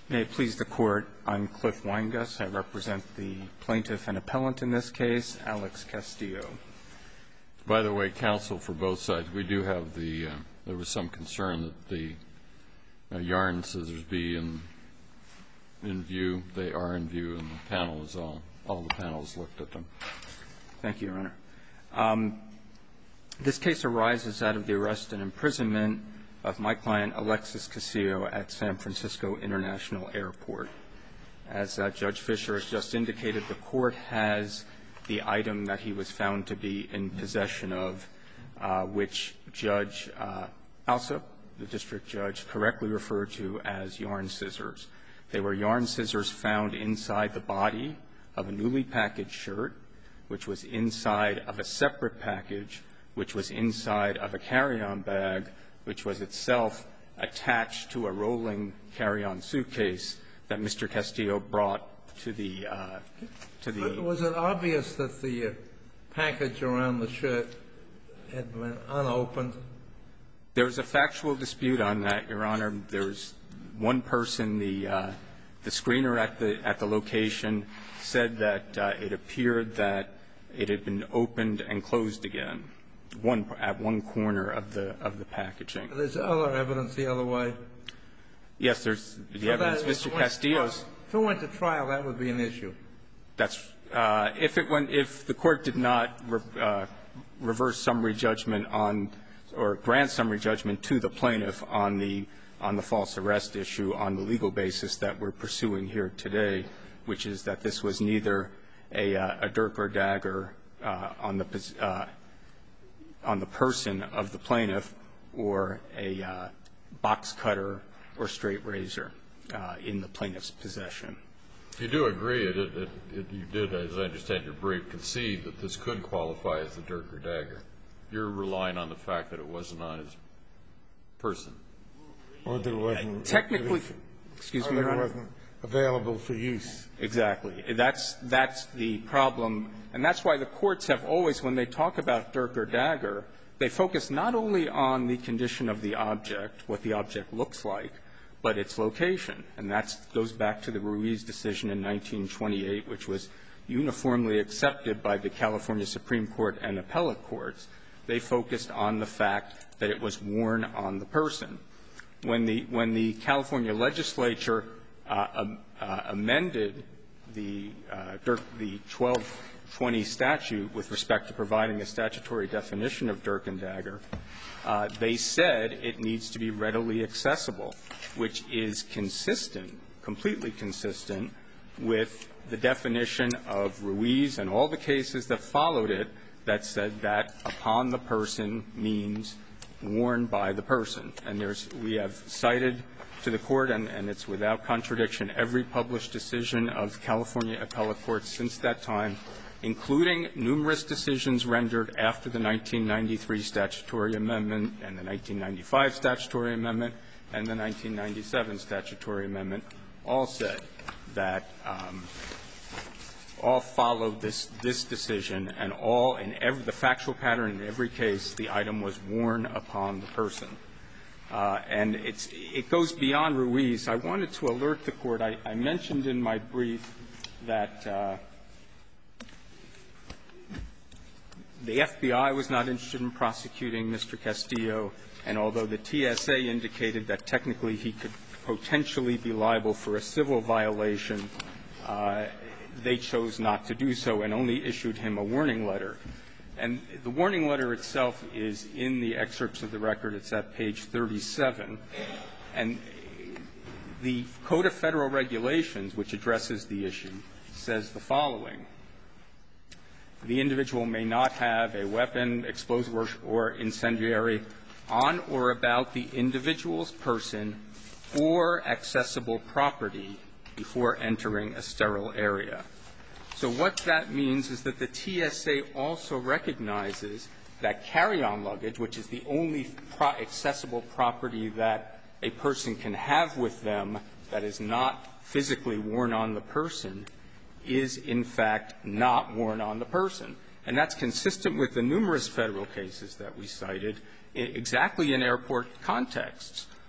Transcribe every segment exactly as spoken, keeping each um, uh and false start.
May it please the Court, I'm Cliff Weinguss. I represent the plaintiff and appellant in this case, Alex Castillo. By the way, counsel for both sides, we do have the, uh, there was some concern that the uh, yarn scissors be in, in view. They are in view, and the panel is all, all the panels looked at them. Thank you, Your Honor. Um, this case arises out of the arrest and imprisonment of my client, Alexis Castillo, at San Francisco International Airport. As uh, Judge Fischer has just indicated, the Court has the item that he was found to be in possession of, uh, which Judge uh, Alsop, the district judge, correctly referred to as yarn scissors. They were yarn scissors found inside the body of a newly packaged shirt, which was inside of a separate package, which was inside of a carry-on bag, which was itself attached to a rolling carry-on suitcase that Mister Castillo brought to the uh, to the. Was it obvious that the uh, package around the shirt had been unopened? There's a factual dispute on that, Your Honor. There's one person, the uh, the screener at the at the location, said that uh, it appeared that it had been opened and closed again. One at one corner of the of the packaging. There's other evidence the other way. Yes, there's the so evidence. Mister Castillo's. If it went to trial, that would be an issue. That's uh, if it went. If the court did not re, uh, reverse summary judgment on or grant summary judgment to the plaintiff on the on the false arrest issue on the legal basis that we're pursuing here today, which is that this was neither a, uh, a dirk or dagger uh, on the uh, on the person of the plaintiff or a uh, box cutter or straight razor uh, in the plaintiff's possession. You do agree, it, it, it, you did, as I understand your brief, concede that this could qualify as a dirk or dagger. You're relying on the fact that it wasn't on his person. Or that it wasn't. Technically, excuse me, Your Honor. Or that it wasn't available for use. Exactly. That's, that's the problem. And that's why the courts have always, when they talk about dirk or dagger, they focus not only on the condition of the object, what the object looks like, but its location. And that goes back to the Ruiz decision in nineteen twenty-eight, which was uniformly accepted by the California Supreme Court and appellate courts. They focused on the fact that it was worn on the person. When the, when the California legislature uh, uh, amended the, uh, dirk, the twelve twenty statute with respect to providing a statutory definition of dirk and dagger, uh, they said it needs to be readily accessible, which is consistent, completely consistent, with the definition of Ruiz and all the cases that followed it that said that upon the person means worn by the person. And there's, we have cited to the Court, and, and it's without contradiction, every published decision of California appellate courts since that time, including numerous decisions rendered after the nineteen ninety-three statutory amendment and the nineteen ninety-five statutory amendment and the nineteen ninety-seven statutory amendment, all said that um, all followed this, this decision, and all in every, the factual pattern in every case, the item was worn upon the person. Uh, and it's, it goes beyond Ruiz. I wanted to alert the Court. I, I mentioned in my brief that uh, the F B I was not interested in prosecuting Mister Castillo, and although the T S A indicated that technically he could potentially be liable for a civil violation, uh, they chose not to do so and only issued him a warning letter. And the warning letter itself is in the excerpts of the record. It's at page thirty-seven. And the Code of Federal Regulations, which addresses the issue, says the following. The individual may not have a weapon, explosive, or, or incendiary on or about the individual's person or accessible property before entering a sterile area. So what that means is that the T S A also recognizes that carry-on luggage, which is the only pro accessible property that a person can have with them that is not physically worn on the person, is in fact not worn on the person. And that's consistent with the numerous Federal cases that we cited exactly in airport contexts,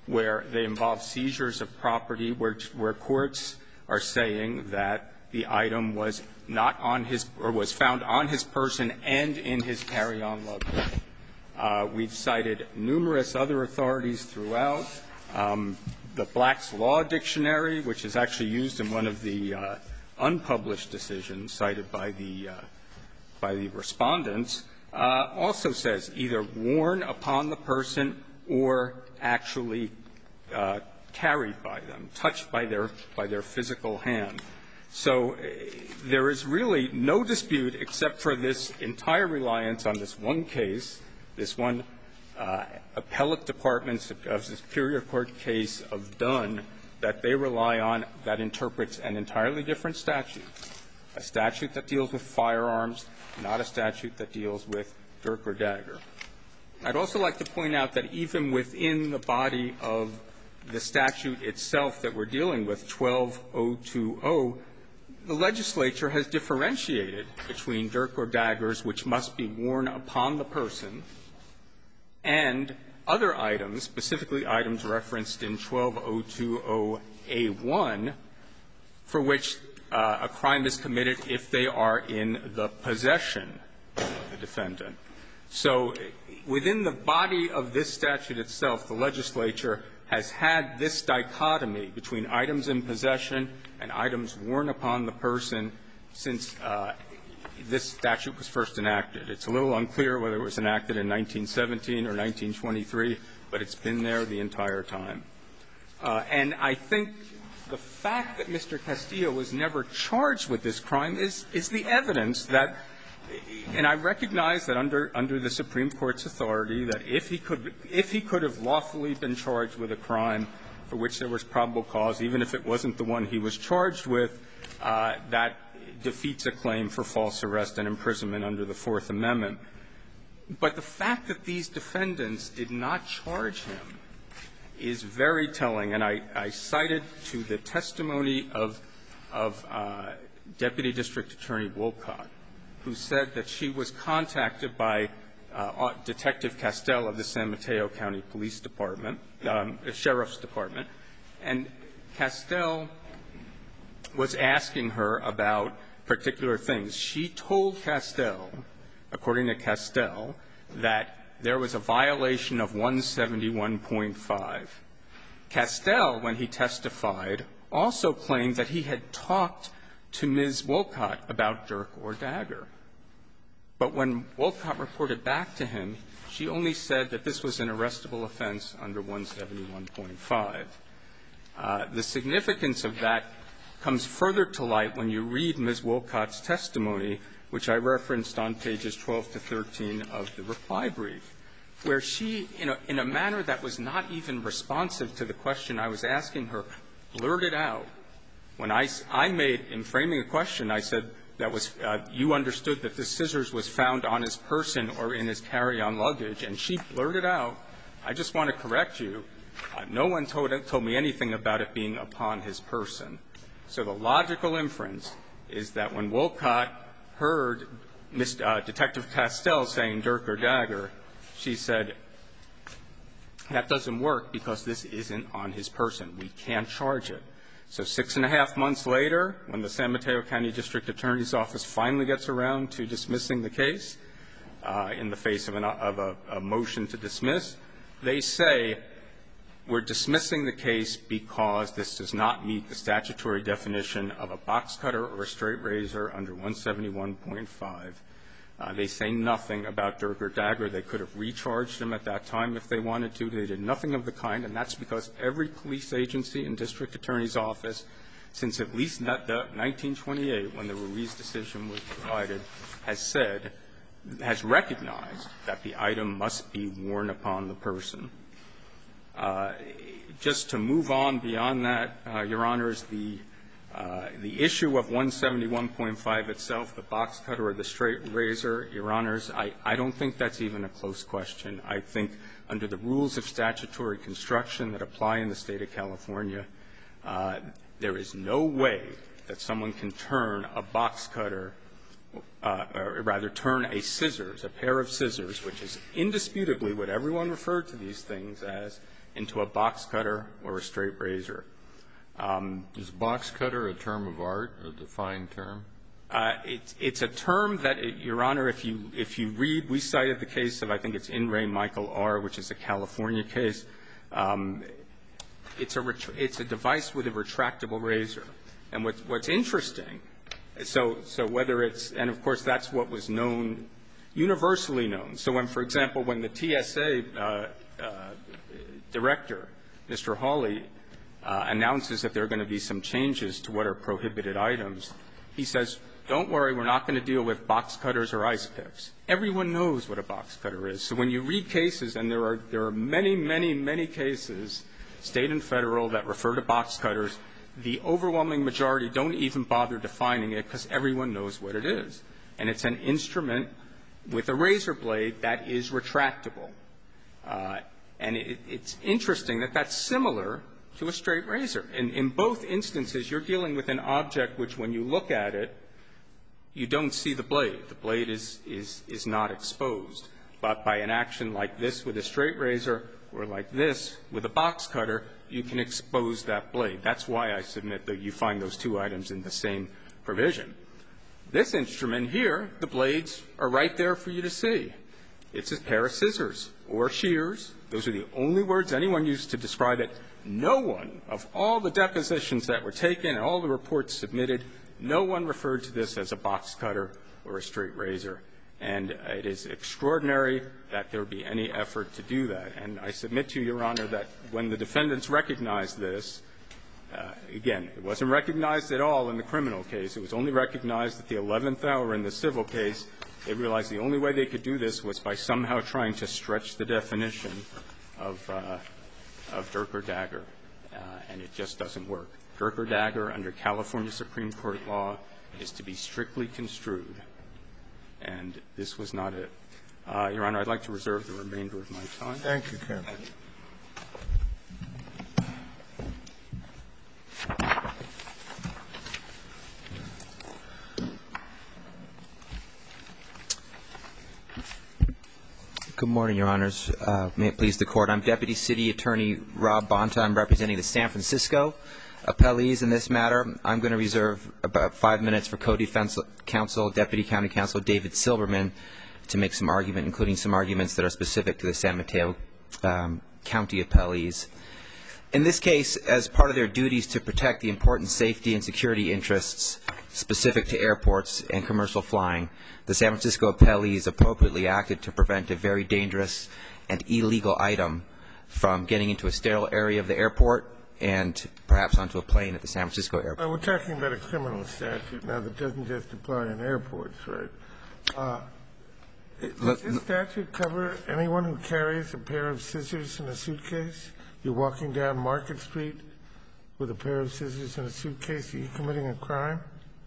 where they involve seizures of property, where, where courts are saying that the item was not on his or was found on his person and in his carry-on luggage. Uh, we've cited numerous other authorities throughout. Um, the Black's Law Dictionary, which is actually used in one of the uh, unpublished decisions cited by the uh, by the respondents, uh, also says either worn upon the person or actually uh, carried by them, touched by their by their physical hand. So uh, there is really no dispute except for this entire reliance on this one case, this one uh, appellate department of the Superior Court case of Dunn that they rely on that interprets an entirely different statute, a statute that deals with firearms, not a statute that deals with dirk or dagger. I'd also like to point out that even within the body of the statute itself that we're dealing with, twelve oh two oh, the legislature has differentiated between dirk or daggers which must be worn upon the person and other items, specifically items referenced in twelve oh two oh A one, for which uh, a crime is committed if they are in the possession of the defendant. So within the body of this statute itself, the legislature has had this dichotomy between items in possession and items worn upon the person since uh, this statute was first enacted. It's a little unclear whether it was enacted in nineteen seventeen or nineteen twenty-three, but it's been there the entire time. Uh, and I think the fact that Mister Castillo was never charged with this crime is, is the evidence that, and I recognize that under, under the Supreme Court's authority, that if he could, if he could have lawfully been charged with a crime for which there was probable cause, even if it wasn't the one he was charged with, uh, that defeats a claim for false arrest and imprisonment under the Fourth Amendment. But the fact that these defendants did not charge him is very telling, and I, I cited to the testimony of, of uh, Deputy District Attorney Wolcott, who said that she was contacted by uh, Detective Castell of the San Mateo County Police Department, um, Sheriff's Department, and Castell was asking her about particular things. She told Castell, according to Castell, that there was a violation of one seventy-one point five. Castell, when he testified, also claimed that he had talked to Miz Wolcott about dirk or dagger. But when Wolcott reported back to him, she only said that this was an arrestable offense under one seventy-one point five. Uh, the significance of that comes further to light when you read Miz Wolcott's testimony, which I referenced on pages twelve to thirteen of the reply brief, where she, in a, in a manner that was not even responsive to the question I was asking her, blurted out. When I, I made, in framing a question, I said that was, uh, you understood that the scissors was found on his person or in his carry-on luggage, and she blurted out, I just want to correct you, uh, no one told, told me anything about it being upon his person. So the logical inference is that when Wolcott heard Miz Uh, Detective Castell saying dirk or dagger, she said, that doesn't work because this isn't on his person. We can't charge it. So six and a half months later, when the San Mateo County District Attorney's Office finally gets around to dismissing the case uh, in the face of, an, of a, a motion to dismiss, they say, we're dismissing the case because this does not meet the statutory definition of a box cutter or a straight razor under one seventy-one point five. Uh, they say nothing about dirk or dagger. They could have recharged him at that time if they wanted to. They did nothing of the kind, and that's because every police agency and district attorney's office, since at least the nineteen twenty-eight, when the Ruiz decision was provided, has said, has recognized that the item must be worn upon the person. Uh, just to move on beyond that, uh, Your Honors, the uh, the issue of one seventy-one point five itself, the box cutter or the straight razor, Your Honors, I, I don't think that's even a close question. I think under the rules of statutory construction that apply in the State of California, uh, there is no way that someone can turn a box cutter, uh, or rather turn a scissors, a pair of scissors, which is indisputably what everyone referred to these things as, into a box cutter or a straight razor. Um, Is box cutter a term of art, a defined term? Uh, it's, it's a term that, it, Your Honor, if you, if you read, we cited the case of, I think it's In re Michael R., which is a California case. Um, it's, a ret- it's a device with a retractable razor. And what's, what's interesting, so, so whether it's, and of course that's what was known, universally known. So when, for example, when the T S A uh, uh, director, Mister Hawley, uh, announces that there are going to be some changes to what are prohibited items, he says, don't worry, we're not going to deal with box cutters or ice picks. Everyone knows what a box cutter is. So when you read cases, and there are, there are many, many, many cases, state and federal, that refer to box cutters, the overwhelming majority don't even bother defining it because everyone knows what it is. And it's an instrument with a razor blade that is retractable. Uh, and it, it's interesting that that's similar to a straight razor. In, in both instances, you're dealing with an object which, when you look at it, you don't see the blade. The blade is, is, is not exposed. But by an action like this with a straight razor or like this with a box cutter, you can expose that blade. That's why I submit that you find those two items in the same provision. This instrument here, the blades are right there for you to see. It's a pair of scissors or shears. Those are the only words anyone used to describe it. No one, of all the depositions that were taken and all the reports submitted, no one referred to this as a box cutter or a straight razor. And it is extraordinary that there be any effort to do that. And I submit to you, Your Honor, that when the defendants recognized this, uh, again, it wasn't recognized at all in the criminal case. It was only recognized at the eleventh hour in the civil case. They realized the only way they could do this was by somehow trying to stretch the definition of, uh, of dirk or dagger, uh, and it just doesn't work. Dirk or dagger under California Supreme Court law is to be strictly construed, and this was not it. Uh, Your Honor, I'd like to reserve the remainder of my time. Thank you, counsel. Thank you. Good morning, Your Honors. Uh, may it please the Court. I'm Deputy City Attorney Rob Bonta. I'm representing the San Francisco appellees in this matter. I'm going to reserve about five minutes for co-defense counsel, Deputy County Counsel David Silverman, to make some argument, including some arguments that are specific to the San Mateo um, County appellees. In this case, as part of their duties to protect the important safety and security interests specific to airports and commercial flying, the San Francisco appellees appropriately acted to prevent a very dangerous and illegal item from getting into a sterile area of the airport and perhaps onto a plane at the San Francisco airport. Well, we're talking about a criminal statute now that doesn't just apply in airports, right? Uh, does this statute cover anyone who carries a pair of scissors in a suitcase? You're walking down Market Street with a pair of scissors in a suitcase. Are you committing a crime?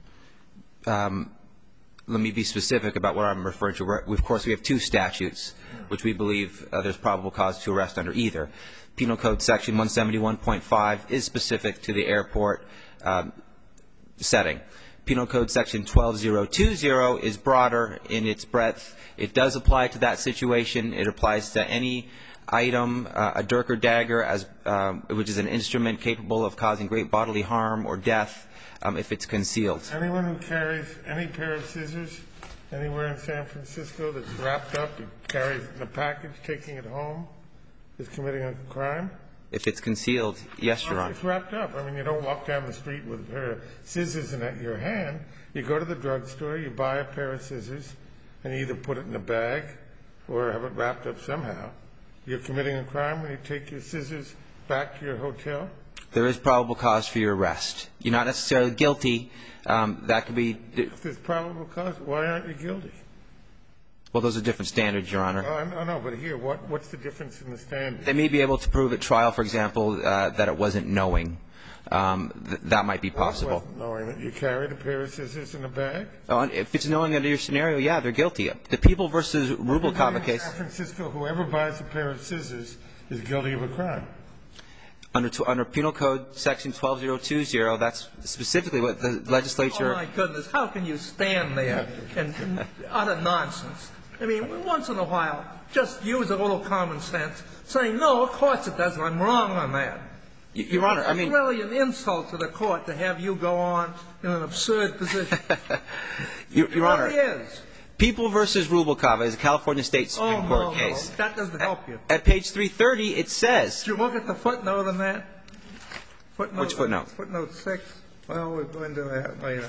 Um, let me be specific about what I'm referring to. Of course, we have two statutes, which we believe uh, there's probable cause to arrest under either. Penal Code Section one seventy-one point five is specific to the airport um, setting. Penal Code Section twelve thousand twenty is broader in its breadth. It does apply to that situation. It applies to any item, uh, a dirk or dagger, as, um, which is an instrument capable of causing great bodily harm or death um, if it's concealed. Anyone who carries any pair of scissors anywhere in San Francisco that's wrapped up and carries the package, taking it home, is committing a crime? If it's concealed, yes, Your Well, Honor. it's wrapped up. I mean, you don't walk down the street with a pair of scissors in your hand. You go to the drugstore, you buy a pair of scissors, and you either put it in a bag or have it wrapped up somehow. You're committing a crime when you take your scissors back to your hotel? There is probable cause for your arrest. You're not necessarily guilty. Um, that could be. If there's probable cause, why aren't you guilty? Well, those are different standards, Your Honor. Oh, I know, but here, what, what's the difference in the standards? They may be able to prove at trial, for example, uh, that it wasn't knowing. Um, th- that might be possible. What wasn't knowing that you carried a pair of scissors in a bag? Oh, and if it's knowing under your scenario, yeah, they're guilty. The People versus Rubalcaba in case. San Francisco, whoever buys a pair of scissors is guilty of a crime. Under, t- under Penal Code Section twelve thousand twenty, that's specifically what the legislature. Oh, my goodness. How can you stand there and utter nonsense? I mean, once in a while, just use a little common sense, saying, no, of course it doesn't. I'm wrong on that. Your Honor, I mean... It's really an insult to the court to have you go on in an absurd position. Your, Your Honor, it really is. People v. Rubalcaba is a California State Supreme oh, Court no, case. No, that doesn't help you. At, at page three thirty, it says... Did you look at the footnote on that? Footnote, Which footnote? Footnote six. Well, we'll go into that later.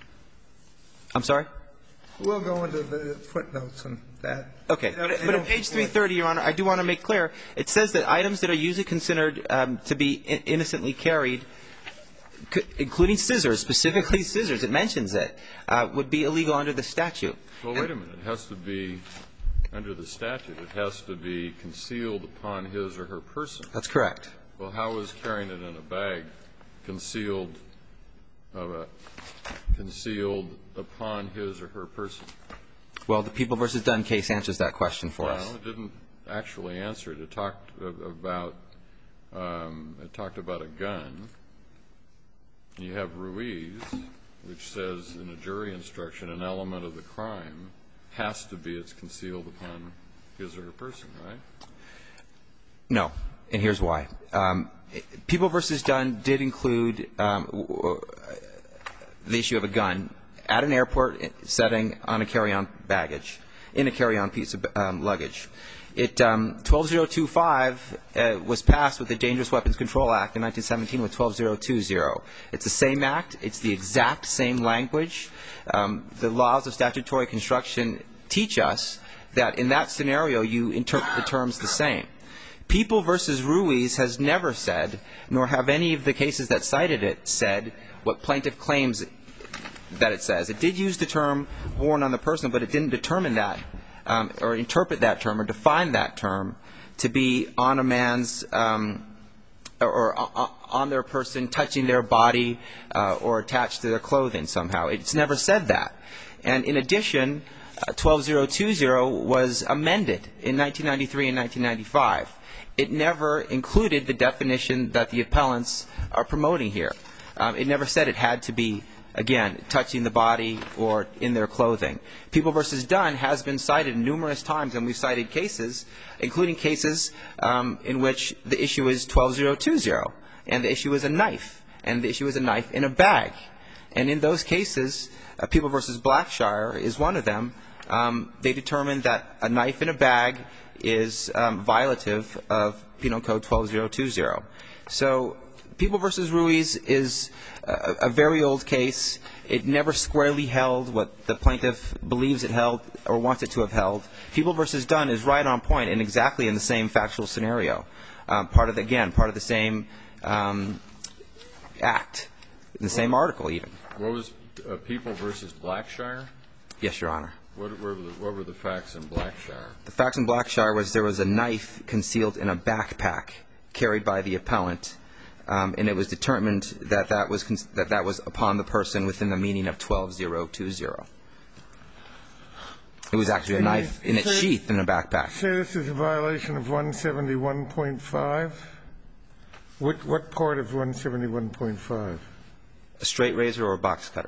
I'm sorry? We'll go into the footnotes and that. Okay. But, but at page three thirty, Your Honor, I do want to make clear, it says that items that are usually considered um, to be in innocently carried, c including scissors, specifically scissors, it mentions it, uh, would be illegal under the statute. Well, wait a minute. It has to be, under the statute, it has to be concealed upon his or her person. That's correct. Well, how is carrying it in a bag concealed uh, concealed upon his or her person? Well, the People v. Dunn case answers that question for no, us. No, it didn't actually answer it. It talked about um, it talked about a gun. You have Ruiz, which says in a jury instruction an element of the crime has to be it's concealed upon his or her person, right? No, and here's why. Um, People v. Dunn did include um, the issue of a gun at an airport setting on a carry-on baggage, in a carry-on piece of um, luggage. It um, twelve oh two five uh, was passed with the Dangerous Weapons Control Act in nineteen seventeen with twelve oh two oh. It's the same act. It's the exact same language. Um, the laws of statutory construction teach us that in that scenario you interpret the terms the same. People v. Ruiz has never said, nor have any of the cases that cited it said, what plaintiff claims that it says. It did use the term worn on the person, but it didn't determine that um, or interpret that term or define that term to be on a man's um, or, or uh, on their person, touching their body uh, or attached to their clothing somehow. It's never said that. And in addition, uh, twelve oh two oh was amended in nineteen ninety-three and nineteen ninety-five. It never included the definition that the appellants are promoting here. Um, it never said it had to be, again, touching the body or in their clothing. People v. Dunn has been cited numerous times, and we've cited cases, including cases um, in which the issue is twelve oh two oh, and the issue is a knife, and the issue is a knife in a bag. And in those cases, uh, People v. Blackshire is one of them. Um, they determined that a knife in a bag is um, violative of Penal Code twelve oh two oh. So People v. Ruiz is a, a very old case. It never squarely held what the plaintiff believes it held or wants it to have held. People v. Dunn is right on point and exactly in the same factual scenario. Um, part of the, again, part of the same um, act, in the same article even. What was uh, People v. Blackshire? Yes, Your Honor. What were, the, what were the facts in Blackshire? The facts in Blackshire was there was a knife concealed in a backpack carried by the appellant, um, and it was determined that that was con that that was upon the person within the meaning of twelve oh two oh. It was actually a knife in its sheath in a backpack. Say this is a violation of one seventy-one point five. What what part of one seventy-one point five? A straight razor or a box cutter.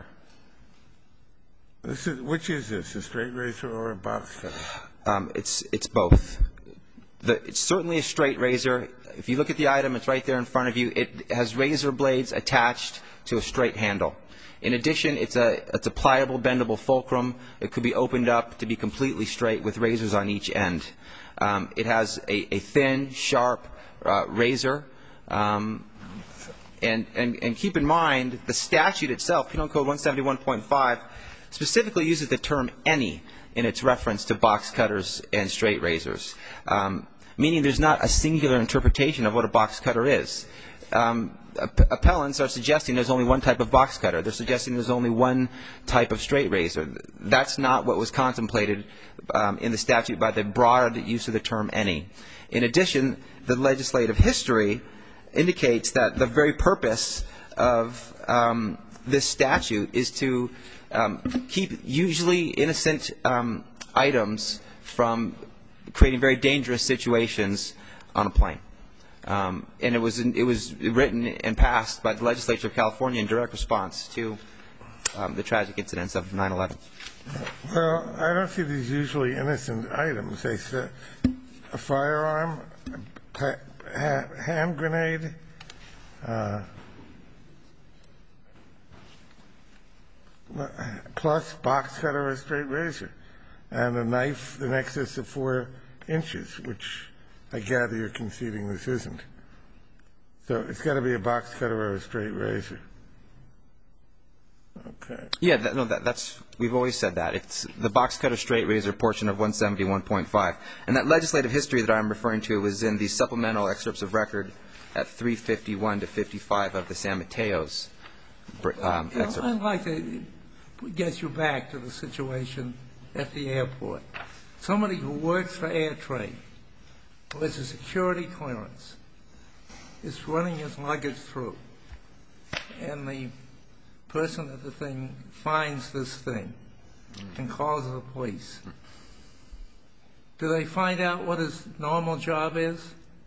This is, which is this, a straight razor or a box cutter? Um, it's it's both. The, it's certainly a straight razor. If you look at the item, it's right there in front of you. It has razor blades attached to a straight handle. In addition, it's a it's a pliable, bendable fulcrum. It could be opened up to be completely straight with razors on each end. Um, it has a, a thin, sharp uh, razor. Um, and, and and keep in mind the statute itself, Penal Code one seventy-one point five. Specifically uses the term any in its reference to box cutters and straight razors, um, meaning there's not a singular interpretation of what a box cutter is. Um, appellants are suggesting there's only one type of box cutter. They're suggesting there's only one type of straight razor. That's not what was contemplated um, in the statute by the broad use of the term any. In addition, the legislative history indicates that the very purpose of um, this statute is to Um, keep usually innocent um, items from creating very dangerous situations on a plane. Um, and it was it was written and passed by the legislature of California in direct response to um, the tragic incidents of nine eleven. Well, I don't see these usually innocent items. They say a firearm, a hand grenade, uh, plus box cutter or a straight razor, and a knife in excess of four inches, which I gather you're conceding this isn't. So it's got to be a box cutter or a straight razor. Okay. Yeah, that, no, that, that's we've always said that. It's the box cutter straight razor portion of one seventy-one point five. And that legislative history that I'm referring to was in the supplemental excerpts of record at three fifty-one to fifty-five of the San Mateo's um, You know, excerpt. I'd like to get you back to the situation at the airport. Somebody who works for AirTrade, who has a security clearance, is running his luggage through, and the person at the thing finds this thing and calls the police. Do they find out what his normal job is?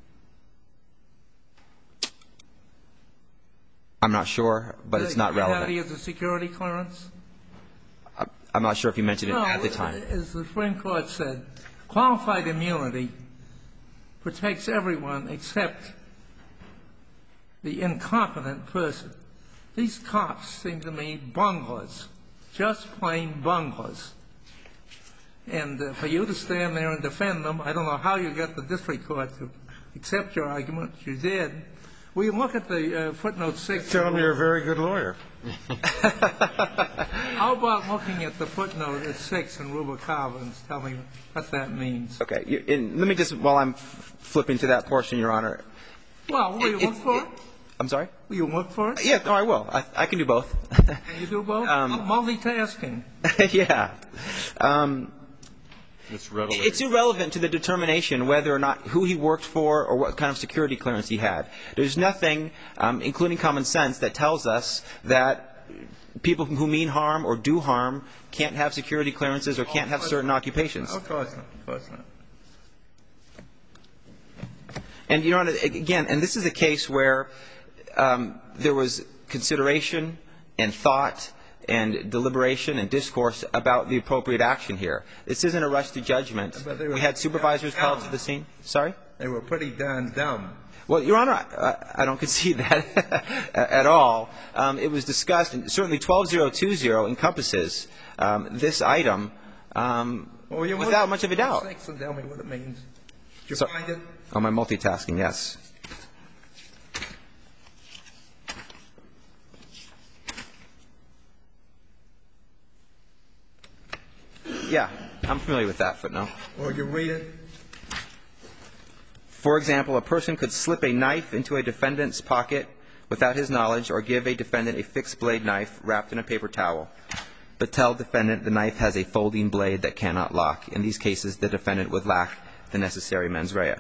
I'm not sure, but Do it's they not find out relevant. he has a security clearance? I'm not sure if you mentioned it No, at the time. as the Supreme Court said, qualified immunity protects everyone except the incompetent person. These cops seem to me bunglers, just plain bunglers. And uh, for you to stand there and defend them, I don't know how you got the district court to accept your argument. You did. Will you look at the uh, footnote six? Tell him you're a very good lawyer. How about looking at the footnote at six in Rubalcaba and tell me what that means? Okay. You, and let me just, while I'm f- flipping to that portion, Your Honor. Well, will you It- look it- for it- it? I'm sorry? Will you look for it? Yeah, no, I will. I, I can do both. Can you do both? Um, Multitasking. yeah. Um, It's readily. It's irrelevant to the determination whether or not who he worked for or what kind of security clearance he had. There's nothing, um, including common sense, that tells us that people who mean harm or do harm can't have security clearances or can't have certain occupations. Of course not. Of course not. And, Your Honor, again, and this is a case where um, there was consideration and thought and deliberation and discourse about the appropriate action here. This isn't a rush to judgment. But they were We had supervisors dumb. called to the scene. Sorry? They were pretty darn dumb. Well, Your Honor, I, I don't concede that at all. Um, it was discussed, and certainly twelve thousand twenty encompasses um, this item um, Well, you without look much of a at doubt. six and tell me what it means. Did you So- find it? Oh, my multitasking, yes. Yeah, I'm familiar with that footnote. Or you read it? For example, a person could slip a knife into a defendant's pocket without his knowledge or give a defendant a fixed blade knife wrapped in a paper towel, but tell defendant the knife has a folding blade that cannot lock. In these cases, the defendant would lack the necessary mens rea.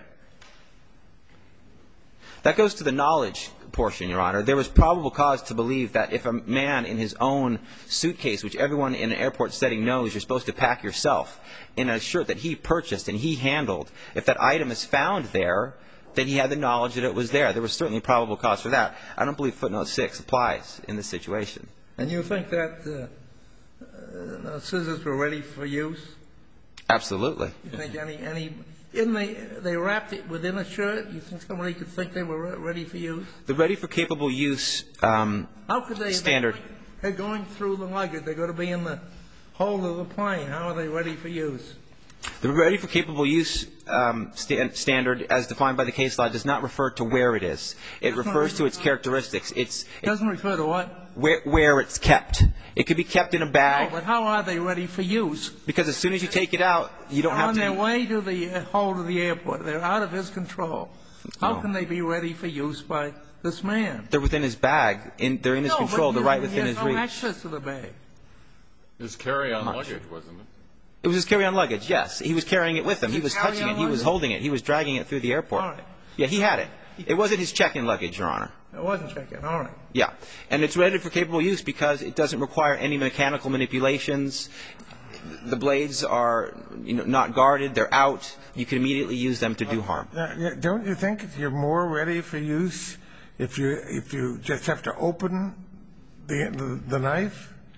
That goes to the knowledge portion, Your Honor. There was probable cause to believe that if a man in his own suitcase, which everyone in an airport setting knows you're supposed to pack yourself, in a shirt that he purchased and he handled, if that item is found there, then he had the knowledge that it was there. There was certainly probable cause for that. I don't believe footnote six applies in this situation. And you think that uh, uh, scissors were ready for use? Absolutely. You think any, any, in the, they wrapped it within a shirt? You think somebody could think they were re- ready for use? The ready for capable use um, How could they? standard. They're going through the luggage. They're going to be in the hold of the plane. How are they ready for use? The ready for capable use um, sta- standard, as defined by the case law, does not refer to where it is. It refers to its characteristics. It's It doesn't refer to what? where, where it's kept. It could be kept in a No, bag but how are they ready for use? because as soon as you take it out, you don't They're have on to. their way to the uh, hold of the airport. They're out of his control. How No. can they be ready for use by this man? They're within his bag. In, they're in his No, control. but They're right he within has his no reach. access to the bag. His carry-on Not luggage, wasn't it? It was his carry-on luggage. Yes, he was carrying it with him. Was He it was touching carry-on it. He was luggage? holding it. He was dragging it through the airport. All right. Yeah, he had it. It wasn't his check-in luggage, Your Honor. I wasn't checking. All right. Yeah, and it's ready for capable use because it doesn't require any mechanical manipulations. The blades are, you know, not guarded. They're out. You can immediately use them to do harm. Now, yeah, don't you think you're more ready for use if you if you just have to open the the, the knife?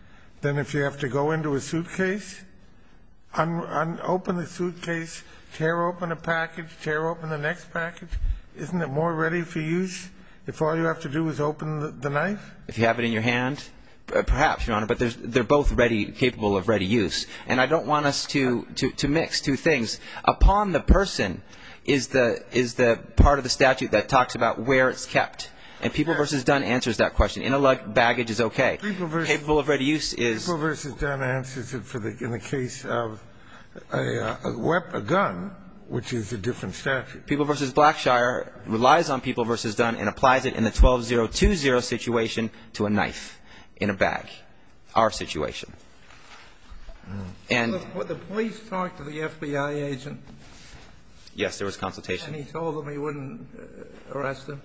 than if you have to go into a suitcase, un, un, open the suitcase, tear open a package, tear open the next package? Isn't it more ready for use if all you have to do is open the, the knife? If you have it in your hand, perhaps, Your Honor, but there's, they're both ready, capable of ready use. And I don't want us to, to, to mix two things. Upon the person is the, is the part of the statute that talks about where it's kept. And People versus Dunn answers that question. In a lug baggage is okay. People versus, capable of ready use is. People versus Dunn answers it for the, in the case of a, a, wep, a gun, which is a different statute. People versus Blackshire relies on People versus Dunn and applies it in the twelve zero two zero situation to a knife in a bag, our situation. And the, the police talked to the F B I agent. Yes, there was consultation. And he told them he wouldn't uh, arrest him.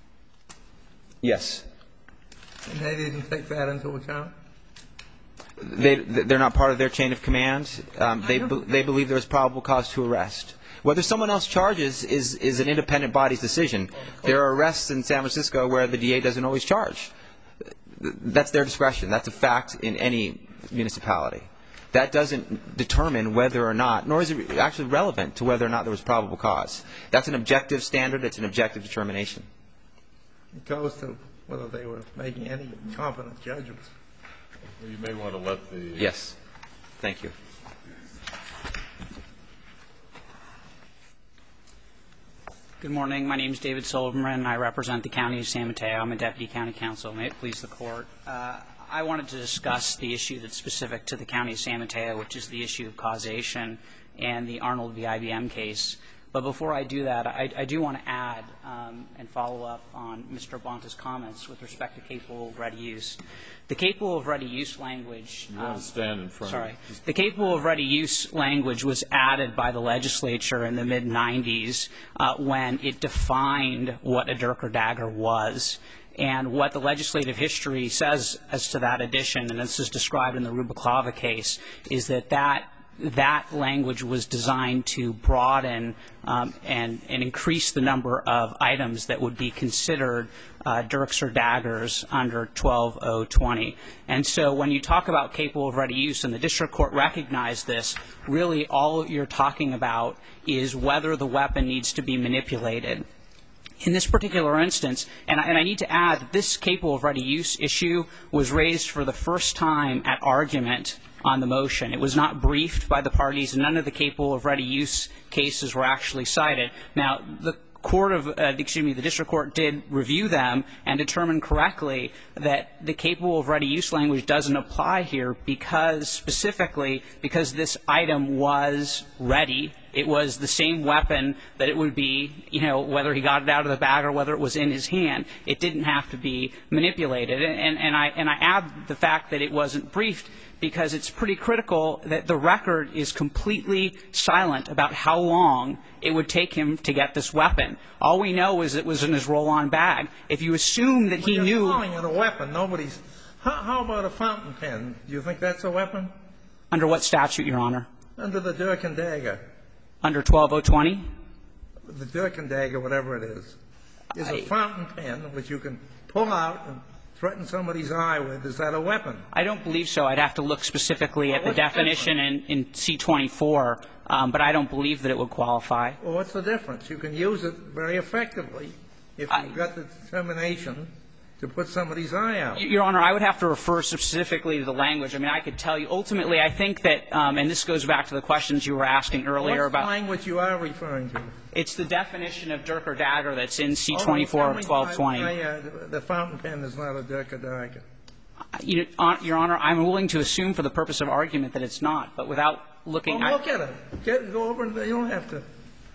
Yes. And they didn't take that into account? They, they're not part of their chain of command. Um, they, be, they believe there is probable cause to arrest. Whether someone else charges is, is an independent body's decision. There are arrests in San Francisco where the D A doesn't always charge. That's their discretion. That's a fact in any municipality. That doesn't determine whether or not, nor is it actually relevant to whether or not there was probable cause. That's an objective standard. It's an objective determination. It goes to whether they were making any competent judgments. You may want to let the... Yes. Thank you. Good morning. My name is David Silverman. I represent the County of San Mateo. I'm a Deputy County Counsel. May it please the Court. Uh, I wanted to discuss the issue that's specific to the County of San Mateo, which is the issue of causation and the Arnold v. I B M case. But before I do that, I, I do want to add um, and follow up on Mister Bonta's comments with respect to capable of ready use. The capable of ready use language. You want to stand in front Sorry. of it. The capable of ready use language was added by the legislature in the mid nineties uh, when it defined what a dirk or dagger was. And what the legislative history says as to that addition, and this is described in the Rubalcaba case, is that that that language was designed to broaden um, and, and increase the number of items that would be considered uh, dirks or daggers under twelve oh twenty. And so when you talk about capable of ready use, and the district court recognized this, really all you're talking about is whether the weapon needs to be manipulated. In this particular instance, and I, and I need to add that this capable of ready use issue was raised for the first time at argument on the motion. It was not briefed by the parties, and none of the capable of ready use cases were actually cited. Now, the court of, uh, excuse me, the district court did review them and determined correctly that the capable of ready use language doesn't apply here because, specifically, because this item was ready. It was the same weapon that it would be, you know, whether he got it out of the bag or whether it was in his hand. It didn't have to be manipulated. And, and, and, I, and I add the fact that it wasn't briefed because it's pretty critical that the record is completely silent about how long it would take him to get this weapon. All we know is it was in his roll-on bag. If you assume that he well, knew... You're calling it a weapon. Nobody's... How, how about a fountain pen? Do you think that's a weapon? Under what statute, Your Honor? Under the dirk and dagger. Under twelve oh twenty? The dirk and dagger, whatever it is, is a I, fountain pen which you can pull out and threaten somebody's eye with. Is that a weapon? I don't believe so. I'd have to look specifically well, at the definition in, in C twenty-four, um, but I don't believe that it would qualify. Well, what's the difference? You can use it very effectively if you've I, got the determination to put somebody's eye out. Your Honor, I would have to refer specifically to the language. I mean, I could tell you, ultimately, I think that, um, and this goes back to the questions you were asking earlier What's about... the language you are referring to? It's the definition of dirk or dagger that's in C twenty-four of twelve twenty. I, I, uh, the fountain pen is not a dirk or dagger. You know, Your Honor, I'm willing to assume for the purpose of argument that it's not, but without looking... Well, look at it. Get, go over and you don't have to...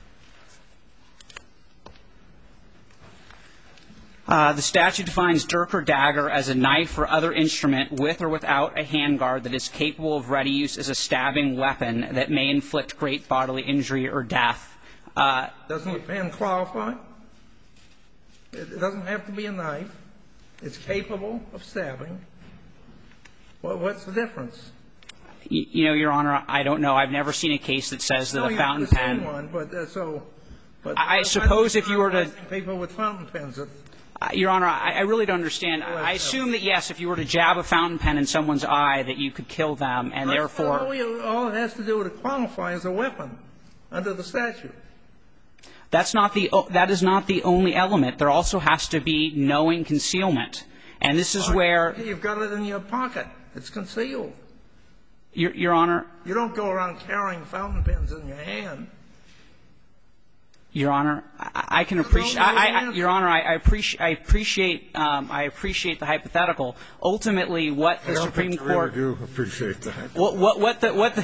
Uh, the statute defines dirk or dagger as a knife or other instrument with or without a handguard that is capable of ready use as a stabbing weapon that may inflict great bodily injury or death. Uh, doesn't the pen qualify? It doesn't have to be a knife. It's capable of stabbing. Well, what's the difference? You, you know, Your Honor, I don't know. I've never seen a case that says that no, a fountain pen. pen. One, but uh, so. But I suppose if you were to... People with fountain pens, Uh, Your Honor, I, I really don't understand. I assume that, yes, if you were to jab a fountain pen in someone's eye, that you could kill them, and therefore all, you, all it has to do to qualify as a weapon under the statute. That's not the that is not the only element. There also has to be knowing concealment, and this is where you've got it in your pocket. It's concealed. Your, Your Honor, you don't go around carrying fountain pens in your hand. Your Honor, I, I can appreciate. I, I, Your Honor, I, I appreciate. I appreciate. Um, I appreciate the hypothetical. Ultimately, what the I don't Supreme think Court. I really do appreciate that. What, what, what the what the.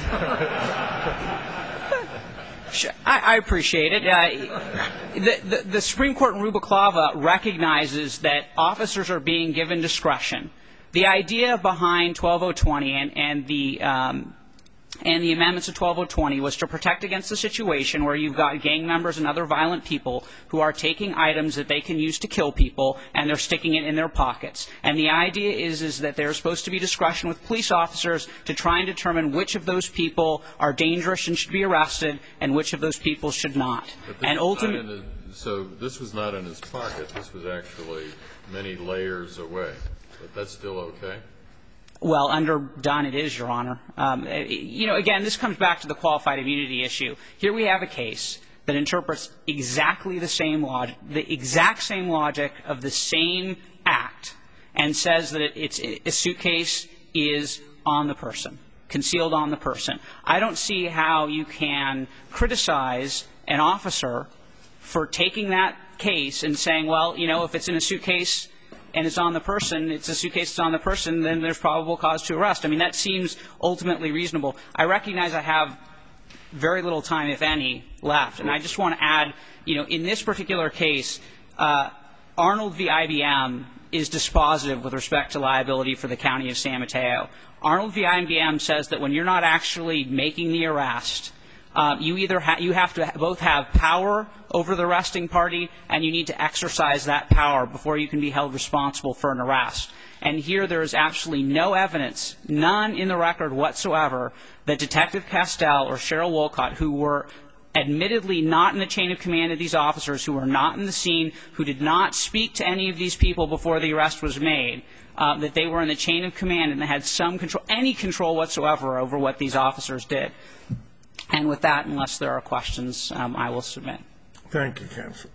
I, I appreciate it. Uh, the, the, the Supreme Court in Rubalcaba recognizes that officers are being given discretion. The idea behind twelve oh twenty and, and the um, and the amendments of twelve oh twenty was to protect against the situation where you've got gang members and other violent people who are taking items that they can use to kill people and they're sticking it in their pockets. And the idea is, is that there's supposed to be discretion with police officers to try and determine which of those people are dangerous and should be arrested and which of those people should not. And ultimately, so this was not in his pocket. This was actually many layers away. But that's still okay? Well, under Dunn, it is, Your Honor. Um, you know, again, this comes back to the qualified immunity issue. Here we have a case that interprets exactly the same logic, the exact same logic of the same act, and says that it's a suitcase is on the person, concealed on the person. I don't see how you can criticize an officer for taking that case and saying, well, you know, if it's in a suitcase and it's on the person, it's a suitcase that's on the person, then there's probable cause to arrest. I mean, that seems ultimately reasonable. I recognize I have very little time, if any, left. And I just want to add, you know, in this particular case, uh, Arnold v. I B M is dispositive with respect to liability for the county of San Mateo. Arnold v. I B M says that when you're not actually making the arrest, Uh, you either ha you have to ha both have power over the arresting party and you need to exercise that power before you can be held responsible for an arrest. And here there is absolutely no evidence, none in the record whatsoever, that Detective Castell or Cheryl Wolcott, who were admittedly not in the chain of command of these officers, who were not in the scene, who did not speak to any of these people before the arrest was made, uh, that they were in the chain of command and they had some control, any control whatsoever over what these officers did. And with that, unless there are questions, um, I will submit. Thank you, counsel.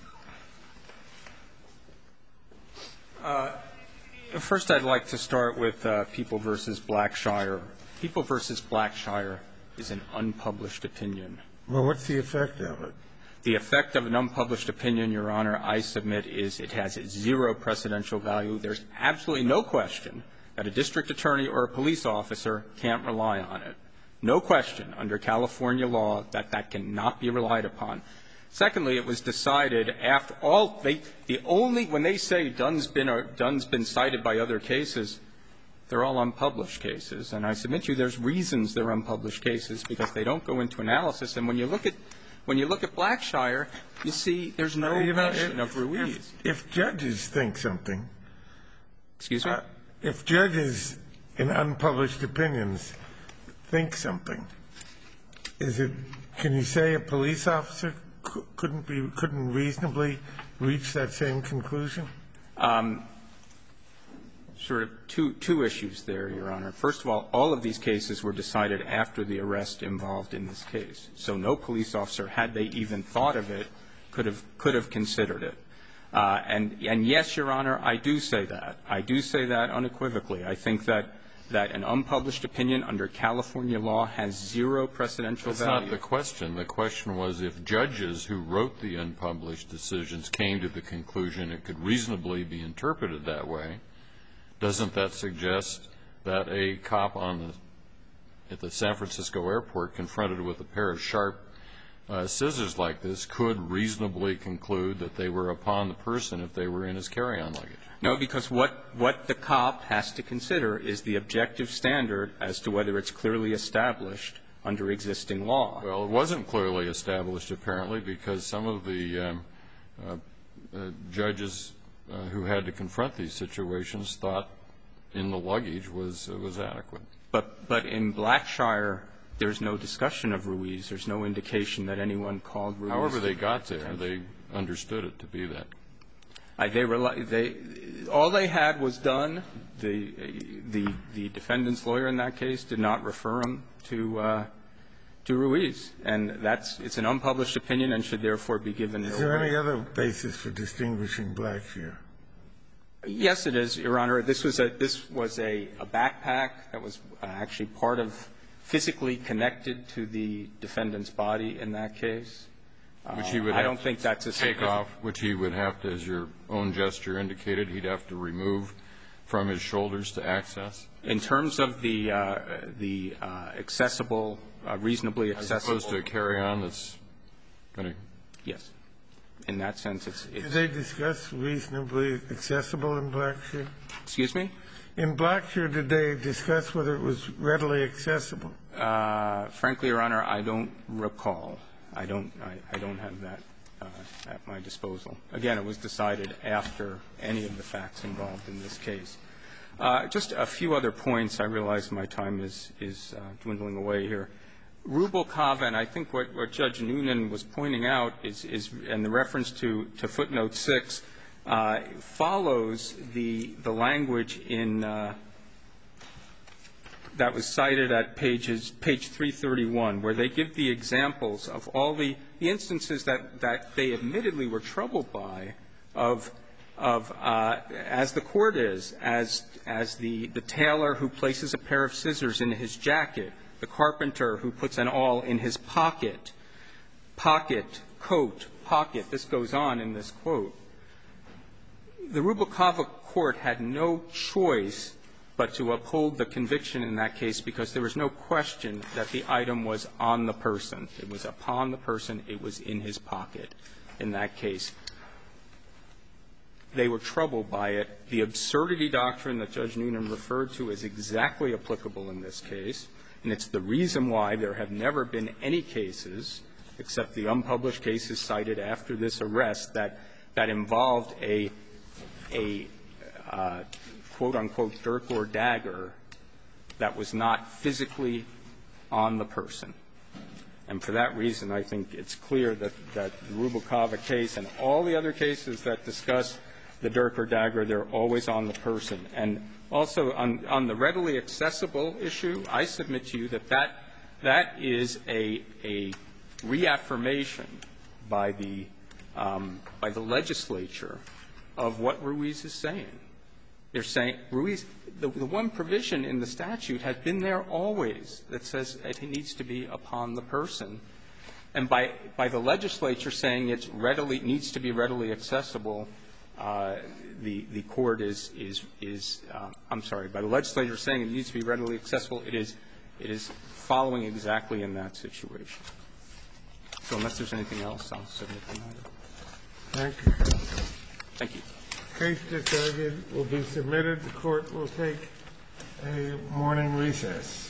Uh, first, I'd like to start with uh, People versus Blackshire. People versus Blackshire is an unpublished opinion. Well, what's the effect of it? The effect of an unpublished opinion, Your Honor, I submit is it has zero precedential value. There's absolutely no question that a district attorney or a police officer can't rely on it. No question under California law that that cannot be relied upon. Secondly, it was decided after all they the only when they say Dunn's been or Dunn's been cited by other cases, they're all unpublished cases. And I submit to you there's reasons they're unpublished cases because they don't go into analysis. And when you look at when you look at Blackshire, you see there's no you know, mention if, of Ruiz. If, if judges think something, excuse me, uh, if judges in unpublished opinions think something, is it? Can you say a police officer c couldn't be couldn't reasonably reach that same conclusion? Um, sort of two two issues there, Your Honor. First of all, all of these cases were decided after the arrest involved in this case, so no police officer, had they even thought of it, could have could have considered it. Uh, and and yes, Your Honor, I do say that. I do say that unequivocally. I think that. that an unpublished opinion under California law has zero precedential value. That's not the question. The question was if judges who wrote the unpublished decisions came to the conclusion it could reasonably be interpreted that way, doesn't that suggest that a cop on the, at the San Francisco airport confronted with a pair of sharp uh, scissors like this could reasonably conclude that they were upon the person if they were in his carry-on luggage? No, because what, what the cop has to consider is the objective standard as to whether it's clearly established under existing law. Well, it wasn't clearly established, apparently, because some of the um, uh, uh, judges uh, who had to confront these situations thought in the luggage was, uh, was adequate. But, but in Blackshire, there's no discussion of Ruiz. There's no indication that anyone called Ruiz. However they got there, they understood it to be that. I, they, they, all they had was done. The, the, the defendant's lawyer in that case did not refer him to, uh, to Ruiz. And that's, it's an unpublished opinion and should therefore be given no weight. Is there any other basis for distinguishing Blackshear? Yes, it is, Your Honor. This was a, this was a, a backpack that was actually part of, physically connected to the defendant's body in that case. Which he would uh, have I don't think that's a take off, which he would have to, as your own gesture indicated, he'd have to remove from his shoulders to access? In terms of the, uh, the uh, accessible, uh, reasonably accessible. As opposed to a carry-on that's going to. Yes. In that sense, it's, it's. Did they discuss reasonably accessible in Blackshear? Excuse me? In Blackshear, did they discuss whether it was readily accessible? Uh, frankly, Your Honor, I don't recall. I don't, I, I don't have that uh, at my disposal. Again, it was decided after any of the facts involved in this case. Uh, just a few other points. I realize my time is, is uh, dwindling away here. Rubalcava, and I think what, what Judge Noonan was pointing out is, is and the reference to, to footnote six, uh, follows the, the language in uh, that was cited at pages, page three thirty-one, where they give the examples of all the, the instances that, that they admittedly were troubled by of, of uh, as the court is, as, as the, the tailor who places a pair of scissors in his jacket, the carpenter who puts an awl in his pocket, pocket, coat, pocket. This goes on in this quote. The Rubalcava court had no choice but to uphold the conviction in that case because there was no question that the item was on the person. It was upon the person. It was in his pocket in that case. They were troubled by it. The absurdity doctrine that Judge Noonan referred to is exactly applicable in this case, and it's the reason why there have never been any cases, except the unpublished cases cited after this arrest, that, that involved a, a uh, quote-unquote dirk or dagger that was not physically on the person. And for that reason, I think it's clear that, that the Rubalcava case and all the other cases that discuss the dirk or dagger, they're always on the person. And also, on, on the readily accessible issue, I submit to you that that, that is a, a reaffirmation by the, um, by the legislature of what Ruiz is saying. They're saying, Ruiz, the, the one provision in the statute has been there always that says it needs to be upon the person. And by, by the legislature saying it's readily, needs to be readily accessible, uh, the, the court is, is, is uh, I'm sorry, by the legislature saying it needs to be readily accessible, it is, it is following exactly in that situation. So unless there's anything else, I'll submit the matter. Thank you. Thank you. The case just argued will be submitted. The court will take a morning recess.